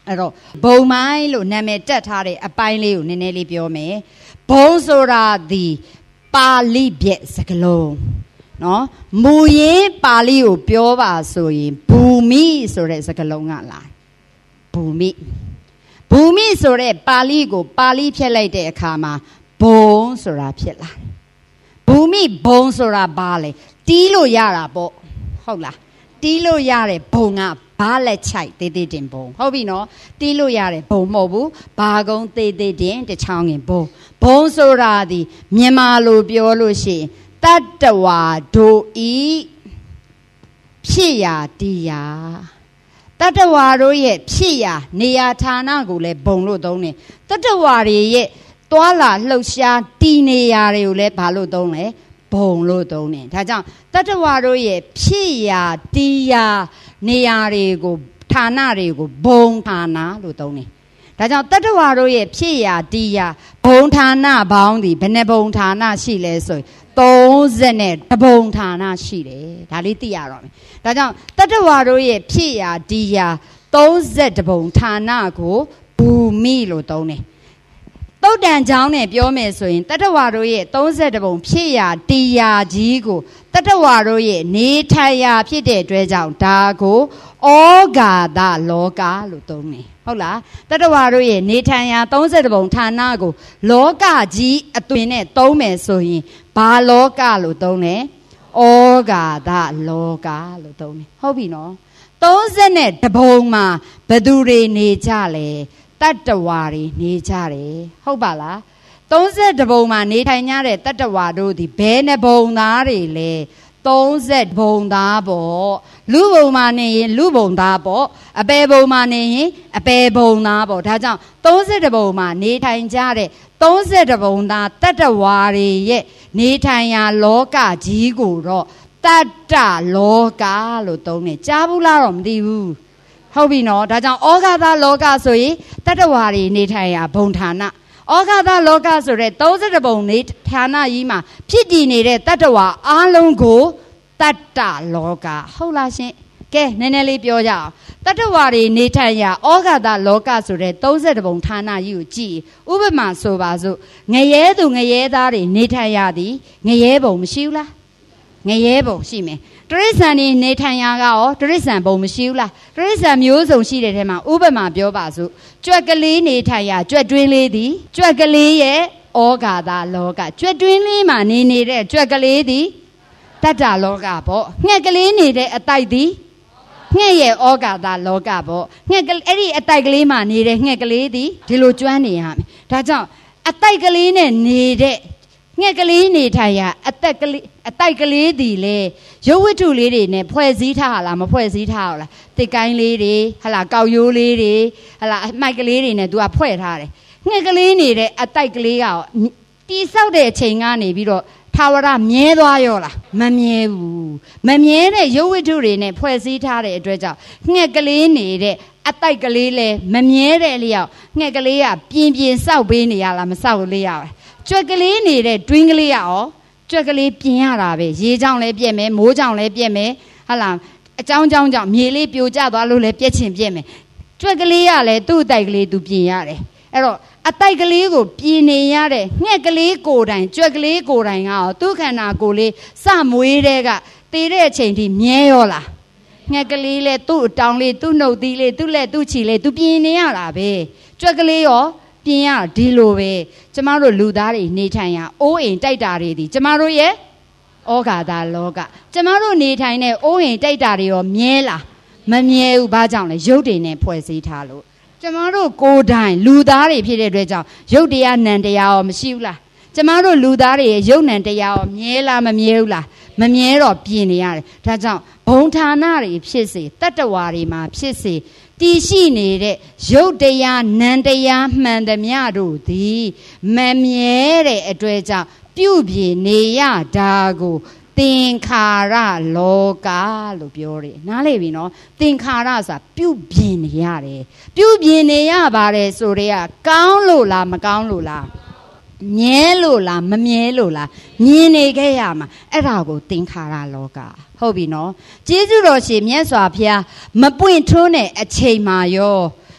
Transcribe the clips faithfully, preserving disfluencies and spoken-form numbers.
အဲ့တော့ဘုံမိုင်းလို့နာမည်တက်ထားတဲ့အပိုင်းလေးကိုနည်းနည်းလေးပြောမယ်ဘုံဆိုတာဒီပါဠိပြည့်စကားလုံးနော်မူရင်းပါဠိကိုပြောပါဆိုရင်ဘူမိဆိုတဲ့စကားလုံးကလာဘူမိဘူမိဆိုတဲ့ပါဠိကိုပါဠိဖြတ်လိုက်တဲ့အခါမှာဘုံဆိုတာဖြစ်လာဘူမိဘုံဆိုတာဘာလဲတီးလို့ရတာပေါ့ဟုတ်လားတီးလို့ရတဲ့ဘုံကဘာလက်ချိုက်သေးသေးတင်ဘုံဟုတ်ပြီနော်တီးလို့ရတဲ့ဘုံမဟုတ်ဘူးဘာကုန်းသေးသေးတင်တချောင်းငင်ဘုံဘုံဆိုတာဒီမြန်မာလိုပြောလို့ရှိရင်တတ္တဝါတို့ဤဖြစ်ရာတရားတတ္တဝါတို့ရဲ့ဖြစ်ရာနေရာဌာနကိုလည်းဘုံလို့သုံးတယ်တတ္တဝါတွေရဲ့သွာလာလှုပ်ရှားတည်နေရာတွေကိုလည်းဘာလို့သုံးလဲဘုံလို့သုံးတယ်ဒါကြောင့်တတ္တဝါတို့ရဲ့ဖြစ်ရာတရားနေရာတွေကိုဌာနတွေကိုဘုံဌာနလို့သုံးတယ်ဒါကြောင့်တတ္တဝါတို့ရဲ့ဖြစ်ရာတရားဘုံဌာနပေါင်းဒီဘယ်နှဘုံဌာနရှိလဲဆိုရင်သုံးဆယ်နဲ့တဘုံဌာနရှိတယ်ဒါလေးသိရတော့မယ်ဒါကြောင့်တတ္တဝါတို့ရဲ့ဖြစ်ရာတရားသုံးဆယ်တဘုံဌာနကိုဘူမိလို့သုံးတယ်သုတ်တန်ကြောင်းနဲ့ပြောမယ်ဆိုရင်တတ္တဝါတို့ရဲ့သုံးဆယ်တဘုံဖြစ်ရာတရားကြီးကိုတတ္တဝါတို့ရဲ့နေထိုင်ရာဖြစ်တဲ့အတွက်ကြောင့်ဒါကိုဩဃာတလောကလို့သုံးတယ်ဟုတ်လားတတ္တဝါတို့ရဲ့နေထိုင်ရာသုံးဆယ်တဘုံဌာနကိုလောကကြီးအသွင်နဲ့သုံးမယ်ဆိုရင်ဘာလောကလို့သုံးလဲဩဃာတလောကလို့သုံးတယ်ဟုတ်ပြီနော်သုံးဆယ်နဲ့တဘုံမှာဘယ်သူတွေနေကြလဲတတ္တဝါတွေနေကြတယ်ဟုတ်ပါလားသုံးဆယ်တဘုံမှာနေထိုင်ကြတဲ့တတ္တဝါတို့ဒီဘယ်နှဘုံသားတွေလဲသုံးဆယ်ဘုံသားပေါ့လူဘုံမှာနေရင်လူဘုံသားပေါ့အပယ်ဘုံမှာနေရင်အပယ်ဘုံသားပေါ့ဒါကြောင့်သုံးဆယ်တဘုံမှာနေထိုင်ကြတဲ့သုံးဆယ်တဘုံသားတတ္တဝါတွေရဲ့နေထိုင်ရာလောကကြီးကိုတော့တတ္တလောကလို့သုံးတယ်ကြားဘူးလားတော့မသိဘူးဟုတ်ပြီနော်ဒါကြောင့်ဩဃာတလောကဆိုရင်တတ္တဝါတွေနေထိုင်ရာဘုံဌာနဩဃာတလောကဆိုတဲ့သုံးဆယ်ဘုံနေဌာနကြီးမှာဖြစ်တည်နေတဲ့တတ္တဝါအားလုံးကိုတတ္တလောကဟုတ်လားရှင်ကဲနည်းနည်းလေးပြောကြအောင်တတ္တဝါတွေနေထိုင်ရာဩဃာတလောကဆိုတဲ့သုံးဆယ်ဘုံဌာနကြီးကိုကြည့်ဥပမာဆိုပါစို့ငရဲသူငရဲသားတွေနေထိုင်ရသည်ငရဲဘုံမရှိဘူးလားငရဲဘုံရှိမယ်တရိစ္ဆာန်နေနေထိုင်ရာကရောတရိစ္ဆာန်ဘုံမရှိဘူးလားတရိစ္ဆာန်မျိုးစုံရှိတဲ့ထဲမှာဥပမာပြောပါစို့ကြွက်ကလေးနေထိုင်ရာကြွက်တွင်းလေးသည်ကြွက်ကလေးရဲ့ဩဃာတလောကကြွက်တွင်းလေးမှာနေနေတဲ့ကြွက်ကလေးသည်တတ္တလောကပေါ့ငှက်ကလေးနေတဲ့အတိုက်သည်ငှက်ရဲ့ဩဃာတလောကပေါ့ငှက်အဲ့ဒီအတိုက်ကလေးမှာနေတဲ့ငှက်ကလေးသည်ဒီလိုကျွမ်းနေရမယ်ဒါကြောင့်အတိုက်ကလေးနဲ့နေတဲ့ငှက်ကလေးနေထိုင်ရာအသက်ကလေးအတိုက်ကလေးဒီလေရုပ်ဝတ္ထုလေးတွေနဲ့ဖွဲ့စည်းထားဟလားမဖွဲ့စည်းထားဟုတ်လားတစ်ကိုင်းလေးတွေဟလာကောက်ရိုးလေးတွေဟလာအမိုက်ကလေးတွေနဲ့ तू ကဖွဲ့ထားတယ်ငှက်ကလေးနေတဲ့အတိုက်ကလေးကတီးဆောက်တဲ့အချိန်ကနေပြီးတော့ထာဝရမြဲသွားရောလားမမြဲဘူးမမြဲတဲ့ရုပ်ဝတ္ထုတွေနဲ့ဖွဲ့စည်းထားတဲ့အတွက်ကြောင့်ငှက်ကလေးနေတဲ့အတိုက်ကလေးလဲမမြဲတဲ့အလျောက်ငှက်ကလေးကပြင်းပြင်းဆောက်ပေးနေရလားမဆောက်လေးရလားကြွက်ကလေးနေတဲ့တွင်းကလေးရောကြွက်ကလေးပြင်ရတာပဲရေကြောင့်လည်းပြက်မယ်မိုးကြောင့်လည်းပြက်မယ်ဟာလားအကြောင်းကြောင့်ကြောင့်မြေလေးပြိုကျသွားလို့လည်းပြက်ချင်ပြက်မယ်ကြွက်ကလေးကလည်းသူ့အတိုက်ကလေးသူပြင်ရတယ်အဲ့တော့အတိုက်ကလေးကိုပြင်နေရတဲ့ငှက်ကလေးကိုယ်တိုင်ကြွက်ကလေးကိုယ်တိုင်ကရောသူ့ခန္ဓာကိုယ်လေးစမွေးတဲ့ကတည်တဲ့အချိန်ထိမြဲရောလားငှက်ကလေးလည်းသူ့အတောင်လေးသူ့နှုတ်သီးလေးသူ့လက်သူ့ခြေလေးသူပြင်နေရတာပဲကြွက်ကလေးရောပြင်ရဒီလိုပဲကျမတို့လူသားတွေနေထိုင်ရအိုးအိမ်တိုက်တာတွေဒီကျမတို့ရဲ့ဩဃာတလောကကျမတို့နေထိုင်တဲ့အိုးအိမ်တိုက်တာတွေရောမြဲလားမမြဲဘူးဘာကြောင့်လဲရုပ်တွေနဲ့ဖွဲ့စည်းထားလို့ကျမတို့ကိုယ်တိုင်လူသားတွေဖြစ်တဲ့အတွက်ကြောင့်ရုပ်တရားနံတရားရောမရှိဘူးလားကျမတို့လူသားတွေရဲ့ရုပ်နံတရားရောမြဲလားမမြဲဘူးလားမမြဲတော့ပြင်နေရတယ်ဒါကြောင့်ဘုံဌာနတွေဖြစ်စေတတ္တဝါတွေမှာဖြစ်စေတည်ရှိနေတဲ့ရုပ်တရားနံတရားမှန်သမျှတို့သည်မမြဲတဲ့အတွက်ကြောင့်ပြုပြင်နေရတာကိုသင်္ခါရလောကလို့ပြောတယ်နားလေပြီနော်သင်္ခါရဆိုတာပြုပြင်နေရတယ်ပြုပြင်နေရပါတယ်ဆိုတဲ့ကကောင်းလို့လားမကောင်းလို့လားမြဲလို့လားမမြဲလို့လားမြင်နေခဲ့ရမှာအဲ့ဒါကိုသင်္ခါရလောကဟုတ်ပြီနော်ကျေးဇူးတော်ရှင်မြတ်စွာဘုရားမပွင့်ထွန်းတဲ့အချိန်မှာရော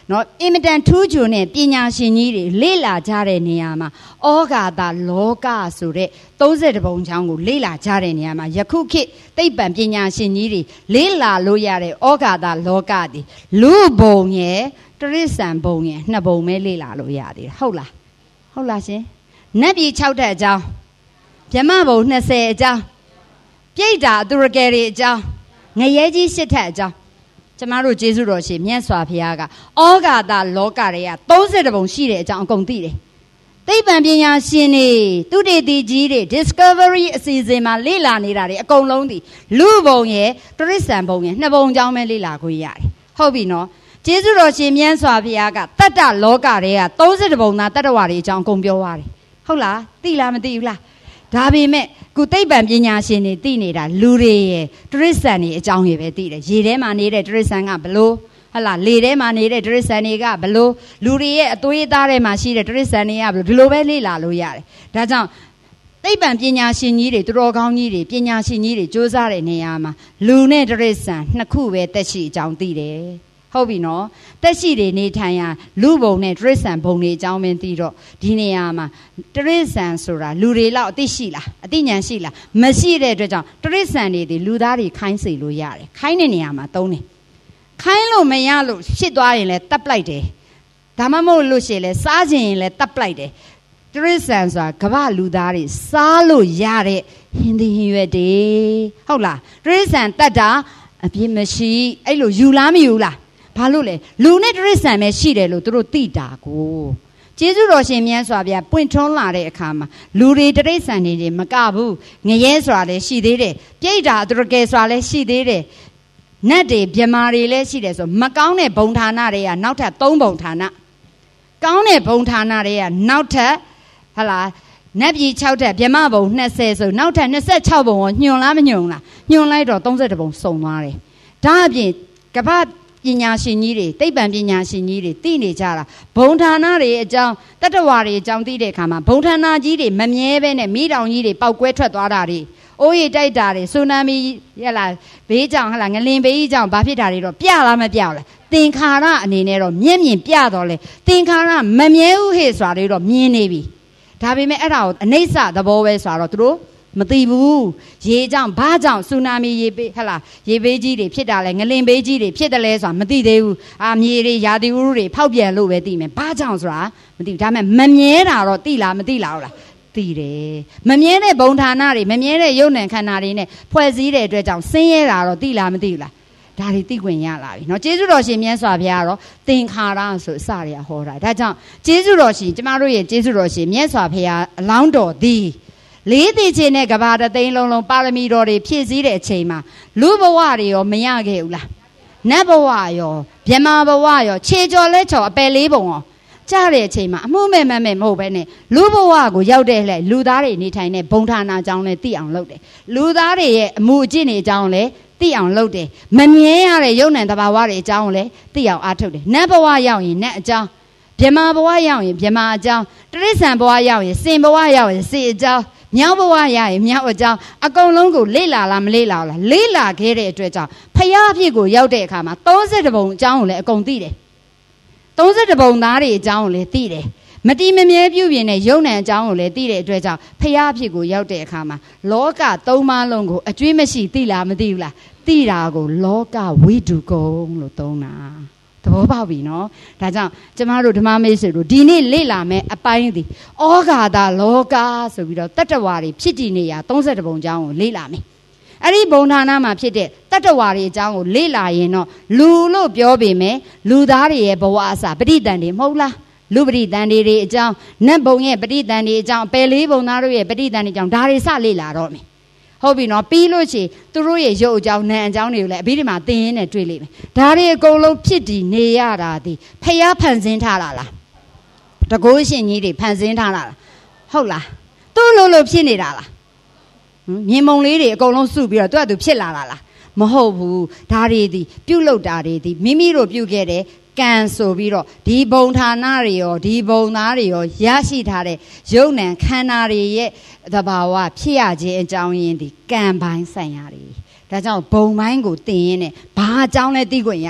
နော်အင်မတန်ထူးချွန်တဲ့ပညာရှင်ကြီးတွေလေ့လာကြတဲ့နေရာမှာဩဃာတလောကဆိုတဲ့သုံးဆယ်တစ်ပုံချောင်းကိုလေ့လာကြတဲ့နေရာမှာယခုခေတ်သိပ္ပံပညာရှင်ကြီးတွေလေ့လာလို့ရတဲ့ဩဃာတလောကတည်လူဘုံရဲ့တရိစ္ဆာန်ဘုံရဲ့နှစ်ဘုံပဲလေ့လာလို့ရသေးတယ်ဟုတ်လားဟုတ်လားရှင်နတ်ပြည်၆ထပ်အကြောင်းဗြဟ္မဘုံ၂၀အကြောင်းပြိတ္တာသူရကယ်တွေအကြောင်းငရဲကြီး၈ထပ်အကြောင်းကျမတို့ကျေးဇူးတော်ရှင်မြတ်စွာဘုရားကဩဃာတလောကတွေကသုံးဆယ်တစ်ပုံရှိတဲ့အကြောင်းအကုန်သိတယ်သိပ္ပံပညာရှင်တွေသူတေသီကြီးတွေ discovery အစီအစဉ်မှာလေ့လာနေတာတွေအကုန်လုံးဒီလူဘုံရဲ့တရိစ္ဆာန်ဘုံရဲ့နှစ်ဘုံအကြောင်းပဲလေ့လာခွင့်ရတယ်ဟုတ်ပြီနော်ကျေးဇူးတော်ရှင်မြတ်စွာဘုရားကတတ္တလောကတွေကသုံးဆယ်တစ်ပုံသားတတ္တဝါတွေအကြောင်းအကုန်ပြောသွားတယ်ဟုတ်လားသိလားမသိဘူးလားဒါပေမဲ့ခုသိပ္ပံပညာရှင်တွေသိနေတာလူတွေရဲ့တရိစ္ဆာန်တွေအကြောင်းတွေပဲသိတယ်ရေထဲမှာနေတဲ့တရိစ္ဆာန်ကဘလို့ဟလာလေထဲမှာနေတဲ့တရိစ္ဆာန်တွေကဘလို့လူတွေရဲ့အသွေးအသားထဲမှာရှိတဲ့တရိစ္ဆာန်တွေကဘလို့ဒီလိုပဲလေ့လာလို့ရတယ်ဒါကြောင့်သိပ္ပံပညာရှင်ကြီးတွေသူတော်ကောင်းကြီးတွေပညာရှင်ကြီးတွေစ조사တဲ့နေရာမှာလူနဲ့တရိစ္ဆာန်နှစ်ခုပဲတက်ရှိအကြောင်းသိတယ်ဟုတ်ပြီနော်တက်ရှိတွေနေထိုင်ရလူဘုံနဲ့တရိစ္ဆာန်ဘုံတွေအကြောင်းမင်းသိတော့ဒီနေရာမှာတရိစ္ဆာန်ဆိုတာလူတွေလောက်အသိရှိလားအသိဉာဏ်ရှိလားမရှိတဲ့အတွက်ကြောင့်တရိစ္ဆာန်တွေဒီလူသားတွေခိုင်းစေလို့ရတယ်ခိုင်းတဲ့နေရာမှာသုံးတယ်ခိုင်းလို့မရလို့ဖြစ်သွားရင်လည်းတပ်ပလိုက်တယ်ဒါမှမဟုတ်လို့ရှိရင်လည်းစားခြင်းရင်လည်းတပ်ပလိုက်တယ်တရိစ္ဆာန်ဆိုတာကမ္ဘာလူသားတွေစားလို့ရတဲ့ဟင်းသီးဟင်းရွက်တွေဟုတ်လားတရိစ္ဆာန်တတ်တာအပြစ်မရှိအဲ့လိုယူလားမယူလားဘာလို့လဲလူနဲ့တရိစ္ဆာန်ပဲရှိတယ်လို့သူတို့သိတာကိုကျေးဇူးတော်ရှင်မြတ်စွာဘုရားပွင့်ထွန်းလာတဲ့အခါမှာလူတွေတရိစ္ဆာန်တွေမကဘူးငရဲဆိုတာလည်းရှိသေးတယ်ပြိတ္တာသူရကယ်ဆိုတာလည်းရှိသေးတယ်နတ်တွေမြမာတွေလည်းရှိတယ်ဆိုမကောင်းတဲ့ဘုံဌာနတွေကနောက်ထပ်သုံးဘုံဌာနကောင်းတဲ့ဘုံဌာနတွေကနောက်ထပ်ဟလာနတ်ပြည်၆ထပ်မြမဘုံ၂၀ဆိုနောက်ထပ်၂၆ဘုံကိုညွန်လားမညွန်လားညွန်လိုက်တော့၃၁ဘုံစုံသွားတယ်ဒါအပြင်ကမ္ဘာပညာရှင်ကြီးတွေသိပ္ပံပညာရှင်ကြီးတွေသိနေကြတာဘုံဌာနတွေအကြောင်းတတ္တဝါတွေအကြောင်းသိတဲ့အခါမှာဘုံဌာနကြီးတွေမမြဲပဲနဲ့မိတောင်ကြီးတွေပောက်ကွဲထွက်သွားတာတွေအိုးရီတိုက်တာတွေဆူနာမီရလာဘေးကြောင်ဟလာငလင်ဘေးကြောင်ဘာဖြစ်တာတွေတော့ပြလားမပြလားသင်္ခါရအနေနဲ့တော့မျက်မြင်ပြတော့လေသင်္ခါရမမြဲဘူးဟဲ့ဆိုတာတွေတော့မြင်နေပြီဒါပေမဲ့အဲ့ဒါကိုအနိစ္စသဘောပဲဆိုတော့သူတို့မသိဘူးရေကြောင့်ဘာကြောင့်ဆူနာမီရေပေးဟလာရေဘေးကြီးတွေဖြစ်တာလဲငလင်ဘေးကြီးတွေဖြစ်တယ်လဲဆိုတာမသိသေးဘူးအာမြေတွေရာသီဥတုတွေဖောက်ပြန်လို့ပဲသိမယ်ဘာကြောင့်ဆိုတာမသိဘူးဒါပေမဲ့မမြဲတာတော့သိလားမသိလားဟုတ်လားသိတယ်မမြဲတဲ့ဘုံဌာနတွေမမြဲတဲ့ယုံနံခန္ဓာတွေနဲ့ဖွဲ့စည်းတဲ့အတွက်ကြောင့်ဆင်းရဲတာတော့သိလားမသိဘူးလားဒါတွေသိခွင့်ရလာပြီเนาะကျေးဇူးတော်ရှင်မြတ်စွာဘုရားကတော့သင်္ခါရဆိုအစတွေကဟောတာဒါကြောင့်ကျေးဇူးတော်ရှင်ကျမတို့ရဲ့ကျေးဇူးတော်ရှင်မြတ်စွာဘုရားအလောင်းတော်သည်လေးသိချင်းနဲ့ကဘာတသိန်းလုံးလုံးပါရမီတော်တွေဖြည့်ဆည်းတဲ့အချိန်မှာလူဘဝတွေရောမရခဲ့ဘူးလားနတ်ဘဝရောမြမဘဝရောခြေကျော်လက်ချော်အပယ်လေးပုံရောကြားတဲ့အချိန်မှာအမှုမဲ့မဲ့မဲ့မဟုတ်ပဲနဲ့လူဘဝကိုရောက်တဲ့လှဲ့လူသားတွေနေထိုင်တဲ့ဘုံဌာနအကြောင်းလဲသိအောင်လုပ်တယ်လူသားတွေရဲ့အမှုအကျင့်တွေအကြောင်းလဲသိအောင်လုပ်တယ်မမြဲရတဲ့ယုံ nant တဘာဝတွေအကြောင်းလဲသိအောင်အားထုတ်တယ်နတ်ဘဝရောက်ရင်နတ်အကြောင်းမြမဘဝရောက်ရင်မြမအကြောင်းတရိစ္ဆာန်ဘဝရောက်ရင်စင်ဘဝရောက်ရင်စေအကြောင်းမြောက်ဘဝရရင်မြောက်အကြောင်းအကုန်လုံးကိုလေ့လာလားမလေ့လာလားလေ့လာခဲ့တဲ့အတွက်ကြောင့်ဖယားအဖြစ်ကိုရောက်တဲ့အခါမှာ၃၁ဘုံအကြောင်းကိုလည်းအကုန်သိတယ်၃၁ဘုံသားတွေအကြောင်းကိုလည်းသိတယ်မတိမမြဲပြုပြင်တဲ့ယုံ nant အကြောင်းကိုလည်းသိတဲ့အတွက်ကြောင့်ဖယားအဖြစ်ကိုရောက်တဲ့အခါမှာလောကသုံးပါးလုံးကိုအကျွေးမရှိသိလားမသိဘူးလားသိတာကိုလောကဝိတုကုံလို့သုံးတာသဘောပေါက်ပြီနော်ဒါကြောင့်ကျမတို့ဓမ္မမိတ်ဆွေတို့ဒီနေ့လေ့လာမယ်အပိုင်းဒီဩဃာတလောကဆိုပြီးတော့တတ္တဝါတွေဖြစ်တည်နေရ၃၁ဘုံအကြောင်းကိုလေ့လာမယ်အဲ့ဒီဘုံဌာနမှာဖြစ်တဲ့တတ္တဝါတွေအကြောင်းကိုလေ့လာရင်တော့လူလို့ပြောပေမဲ့လူသားတွေရဲ့ဘဝအစပဋိသန္ဓေမဟုတ်လားလူပဋိသန္ဓေတွေအကြောင်းနတ်ဘုံရဲ့ပဋိသန္ဓေအကြောင်းပယ်လေးဘုံသားတို့ရဲ့ပဋိသန္ဓေအကြောင်းဒါတွေစလေ့လာတော့မယ်ဟုတ်ပြီနော်ပြီးလို့ရှိရင်သူတို့ရဲ့ရုပ်အကြောင်းနာမ်အကြောင်းတွေကိုလည်းအပြီးဒီမှာသင်ရင်းနဲ့တွေ့လိမ့်မယ်ဒါတွေအကုန်လုံးဖြစ်တည်နေရတာဒီဖျားဖန်ဆင်းထားတာလားတကုတ်ရှင်ကြီးတွေဖန်ဆင်းထားတာလားဟုတ်လားသူ့လိုလိုဖြစ်နေတာလားမြင်မုံလေးတွေအကုန်လုံးစုပြီးတော့သူကသူဖြစ်လာတာလားမဟုတ်ဘူးဒါတွေဒီပြုတ်လောက်တာတွေဒီမိမိတို့ပြုတ်ခဲ့တဲ့ကံဆိုပြီးတော့ဒီဘုံဌာနတွေရောဒီဘုံသားတွေရောရရှိထားတဲ့ယုံ nant ခန္ဓာတွေရဲ့သဘာဝဖြစ်ရခြင်းအကြောင်းရင်းဒီကံပိုင်းဆိုင်ရာတွေဒါကြောင့်ဘုံပိုင်းကိုသိရင်းနဲ့ဘာအကြောင်းလဲသိခွင့်ရ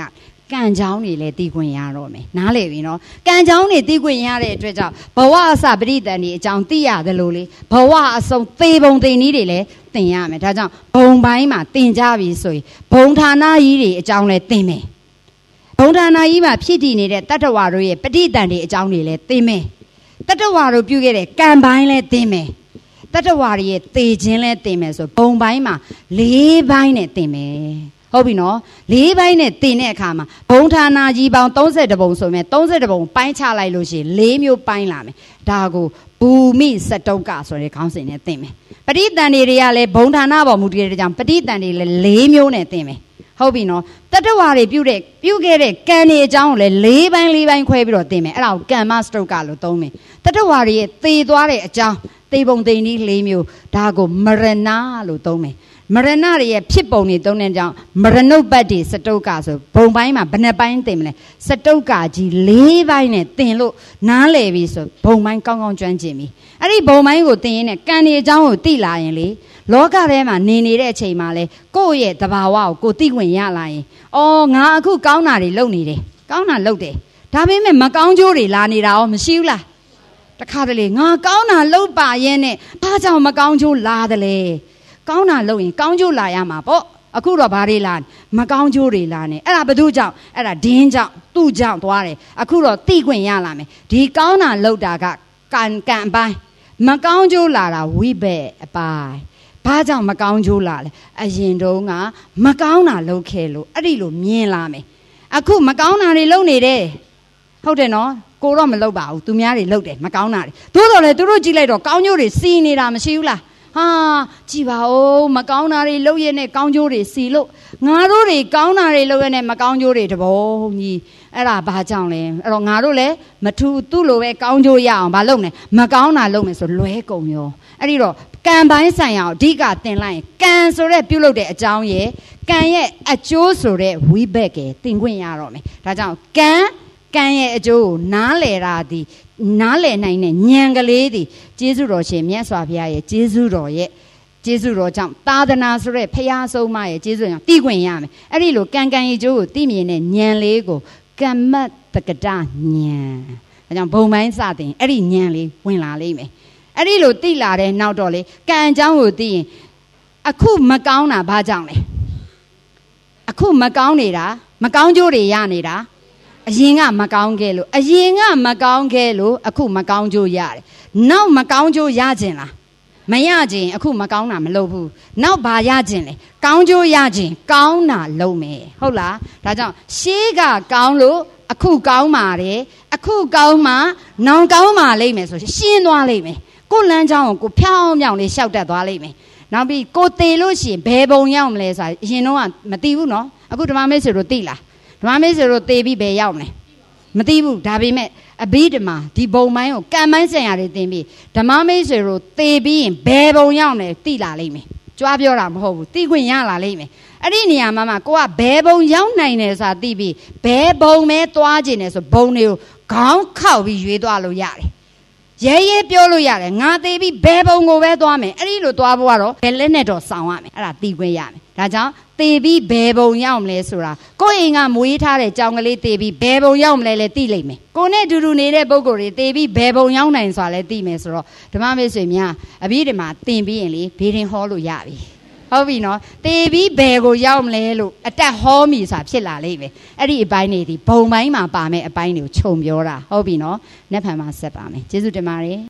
ကန်ချောင်းနေလေတီးခွင့်ရတော့မယ်နားလေပြီနော်ကန်ချောင်းနေတီးခွင့်ရတဲ့အတွက်ကြောင့်ဘဝအစပရိသတ်နေအကြောင်းသိရတယ်လို့လေဘဝအဆုံးသေပုံသေနည်းတွေလည်းသင်ရမယ်ဒါကြောင့်ဘုံပိုင်းမှာသင်ကြပြီဆိုရင်ဘုံဌာနကြီးတွေအကြောင်းလည်းသင်မယ်ဘုံဌာနကြီးမှာဖြစ်တည်နေတဲ့တတ္တဝါတို့ရဲ့ပဋိသန္ဓေအကြောင်းတွေလည်းသင်မယ်တတ္တဝါတို့ပြုခဲ့တဲ့ကံပိုင်းလည်းသင်မယ်တတ္တဝါတွေရဲ့သေခြင်းလည်းသင်မယ်ဆိုဘုံပိုင်းမှာလေးပိုင်းနဲ့သင်မယ်ဟုတ်ပြီနော်လေးပိုင်းနဲ့သင်တဲ့အခါမှာဘုံဌာနကြီးပေါင်းသုံးဆယ်ပုံဆိုမယ်သုံးဆယ်ပုံပိုင်းချလိုက်လို့ရှိရင်လေးမျိုးပိုင်းလာမယ်ဒါကိုဘူမိစတုကဆိုတဲ့ခေါင်းစဉ်နဲ့သင်မယ်ပဋိသန္ဓေတွေကလည်းဘုံဌာနပေါ်မူတည်တဲ့ကြောင့်ပဋိသန္ဓေလည်းလေးမျိုးနဲ့သင်မယ်ဟုတ်ပြီနော်တတ္တဝါတွေပြုတဲ့ပြုခဲ့တဲ့ကံတွေအကြောင်းကိုလည်းလေးပိုင်းလေးပိုင်းခွဲပြီးတော့သင်မယ်အဲ့ဒါကိုကမ္မစတုကလို့သုံးမယ်တတ္တဝါတွေရဲ့သေသွားတဲ့အကြောင်းသေပုံသေနည်းလေးမျိုးဒါကိုမရဏလို့သုံးမယ်မရဏတွေရဲ့ဖြစ်ပုံတွေသုံးတဲ့ကြောင့်မရဏုပ္ပတ္တိစတုကဆိုဘုံပိုင်းမှာဘယ်နှပိုင်းသင်မလဲစတုကကြီးလေးပိုင်းနဲ့သင်လို့နားလည်ပြီဆိုဘုံပိုင်းကောင်းကောင်းကျွမ်းကျင်ပြီအဲ့ဒီဘုံပိုင်းကိုသင်ရင်းနဲ့ကံတွေအကြောင်းကိုသိလာရင်လေလောကထဲမှာနေနေတဲ့အချိန်မှာလေကိုယ့်ရဲ့သဘာဝကိုကိုသိခွင့်ရလာရင်အော်ငါအခုကောင်းတာတွေလုပ်နေတယ်ကောင်းတာလုပ်တယ်ဒါပေမဲ့မကောင်းကျိုးတွေလာနေတာရောမရှိဘူးလားတခါတလေငါကောင်းတာလုပ်ပါရဲ့နဲ့ဘာကြောင့်မကောင်းကျိုးလာတယ်လဲကောင်းတာလုပ်ရင်ကောင်းကျိုးလာရမှာပေါ့အခုတော့ဘာတွေလာမကောင်းကျိုးတွေလာနေအဲ့ဒါဘယ်သူကြောင့်အဲ့ဒါဒင်းကြောင့်သူ့ကြောင့်သွားတယ်အခုတော့သိခွင့်ရလာမယ်ဒီကောင်းတာလုပ်တာကကံကံပိုင်းမကောင်းကျိုးလာတာဝိဘက်အပိုင်းဘာကြောင့်မကောင်းကျိုးလာလဲအရင်တုန်းကမကောင်းတာလုပ်ခဲ့လို့အဲ့ဒီလိုမြင်လာမယ်အခုမကောင်းတာတွေလုပ်နေတယ်ဟုတ်တယ်နော်ကိုတော့မလုပ်ပါဘူးသူများတွေလုပ်တယ်မကောင်းတာတွေသို့တော်လည်းသူတို့ကြည့်လိုက်တော့ကောင်းကျိုးတွေစီးနေတာမရှိဘူးလားဟာကြည်ပါဦးမကောင်းတာတွေလုပ်ရနဲ့ကောင်းကျိုးတွေစီလို့ငါတို့တွေကောင်းတာတွေလုပ်ရနဲ့မကောင်းကျိုးတွေတဘောကြီးအဲ့ဒါဘာကြောင့်လဲအဲ့တော့ငါတို့လည်းမထူသူ့လိုပဲကောင်းကျိုးရအောင်မလုပ်နဲ့မကောင်းတာလုပ်မယ်ဆိုလွဲကုန်ရောအဲ့ဒီတော့ကံပိုင်းဆိုင်ရာအဓိကသင်လိုက်ရင်ကံဆိုတဲ့ပြုလုပ်တဲ့အကြောင်းရဲ့ကံရဲ့အကျိုးဆိုတဲ့ဝိဘက်ကသင်ခွင့်ရတော့မယ်ဒါကြောင့်ကံကံရဲ့အကျိုးကိုနားလည်တာဒီနားလည်နိုင်တဲ့ဉာဏ်ကလေးဒီကျေးဇူးတော်ရှင်မြတ်စွာဘုရားရဲ့ကျေးဇူးတော်ရဲ့ကျေးဇူးတော်ကြောင့်သာသနာဆိုတဲ့ဖရာဆုံးမရဲ့ကျေးဇူးကြောင့်သိခွင့်ရမယ်အဲ့ဒီလိုကံကံရဲ့အကျိုးကိုသိမြင်တဲ့ဉာဏ်လေးကိုကမ္မတက္ကတဉာဏ်ဒါကြောင့်ဘုံပိုင်းစတင်အဲ့ဒီဉာဏ်လေးဝင်လာလိမ့်မယ်အဲ့ဒီလိုသိလာတဲ့နောက်တော့လေကံအကြောင်းကိုသိရင်အခုမကောင်းတာဘာကြောင့်လဲအခုမကောင်းနေတာမကောင်းကျိုးတွေရနေတာအရင်ကမကောင်းခဲ့လို့အရင်ကမကောင်းခဲ့လို့အခုမကောင်းကျိုးရတယ်နောက်မကောင်းကျိုးရခြင်းလားမရခြင်းအခုမကောင်းတာမလုပ်ဘူးနောက်ဘာရခြင်းလဲကောင်းကျိုးရခြင်းကောင်းတာလုပ်မယ်ဟုတ်လားဒါကြောင့်ရှေးကကောင်းလို့အခုကောင်းပါတယ်အခုကောင်းမှနောင်ကောင်းမှလိမ့်မယ်ဆိုရှင်းသွားလိမ့်မယ်ကိုလမ်းကြောင်းကိုကိုဖြောင်းဖြောင်းလေးရှောက်တက်သွားလိမ့်မယ်နောက်ပြီးကိုသေလို့ရှိရင်ဘယ်ပုံရောက်မလဲဆိုတာအရင်တော့မသိဘူးနော်အခုဓမ္မမိတ်ဆွေတို့သိလားဓမ္မမိတ်ဆွေတို့သေပြီးဘယ်ရောက်မလဲမသိဘူးဒါပေမဲ့အဘိဓမ္မာဒီဘုံပိုင်းကိုကံပိုင်းဆိုင်ရာတွေသင်ပြီးဓမ္မမိတ်ဆွေတို့သေပြီးရင်ဘယ်ပုံရောက်လဲသိလာလိမ့်မယ်ကြွားပြောတာမဟုတ်ဘူးသိခွင့်ရလာလိမ့်မယ်အဲ့ဒီနေရာမှာမှကိုကဘယ်ဘုံရောက်နိုင်တယ်ဆိုတာသိပြီးဘယ်ဘုံပဲသွားခြင်းတယ်ဆိုဘုံတွေကိုခေါင်းခောက်ပြီးရွေးသွားလို့ရတယ်ရဲရဲပြောလို့ရတယ်ငါသေးပြီးဘယ်ဘုံကိုပဲသွားမယ်အဲ့ဒီလိုသွားဖို့ကတော့ဘယ်လက်နဲ့တော့ဆောင်ရမယ်အဲ့ဒါသိခွင့်ရမယ်ဒါကြောင့်သေပြီးဘယ်ဘုံရောက်မလဲဆိုတာကိုယ့်အိမ်ကမွေးထားတဲ့ကြောင်ကလေးသေပြီးဘယ်ဘုံရောက်မလဲလဲသိလိမ့်မယ်ကိုနဲ့အတူတူနေတဲ့ပုဂ္ဂိုလ်တွေသေပြီးဘယ်ဘုံရောက်နိုင်ဆိုတာလဲသိမယ်ဆိုတော့ဓမ္မမိတ်ဆွေများအဘိဓမ္မာသင်ပြီးရင်လေဘေးရင်ဟောလို့ရပြီဟုတ်ပြီနော်သေပြီးဘယ်ကိုရောက်မလဲလို့အတက်ဟောမိဆိုတာဖြစ်လာလိမ့်မယ်အဲ့ဒီအပိုင်းတွေဒီဘုံပိုင်းမှာပါမယ်အပိုင်းတွေကိုခြုံပြောတာဟုတ်ပြီနော်နက်ဖြန်မှာဆက်ပါမယ်ကျေးဇူးတင်ပါတယ်